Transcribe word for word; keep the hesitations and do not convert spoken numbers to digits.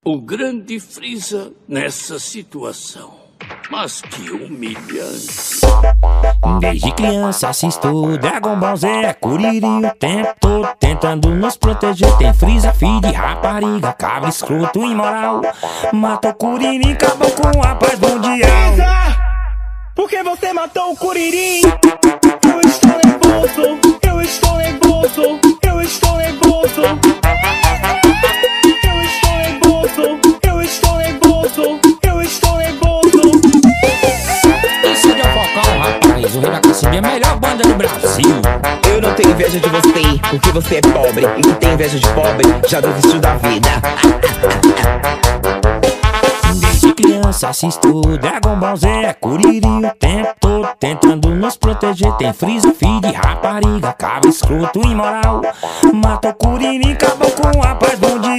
O grande Freeza nessa situação. Mas que humilhante. Desde criança assisto Dragon Ball Z, Kuririn o tempo todo tentando nos proteger. Tem Freeza, filho de rapariga, cabra escroto imoral. Matou Kuririn, acabou com a paz mundial. Freeza, por que você matou o Kuririn? Eu estou nervoso, eu estou nervoso, eu estou nervoso. Eu estou nervoso, eu estou nervoso, eu estou nervoso. Isso é o Focão, rapaz, o Rei da Cacimbinha é a melhor banda do Brasil. Eu não tenho inveja de você, porque você é pobre. E quem tem inveja de pobre, já desistiu da vida. Desde criança assisto Dragon Ball Z, Kuririn o tempo todo tentando nos proteger. Tem Freeza, filho de rapariga, cabra escroto imoral. Matou Kuririn, acabou com a paz mundial.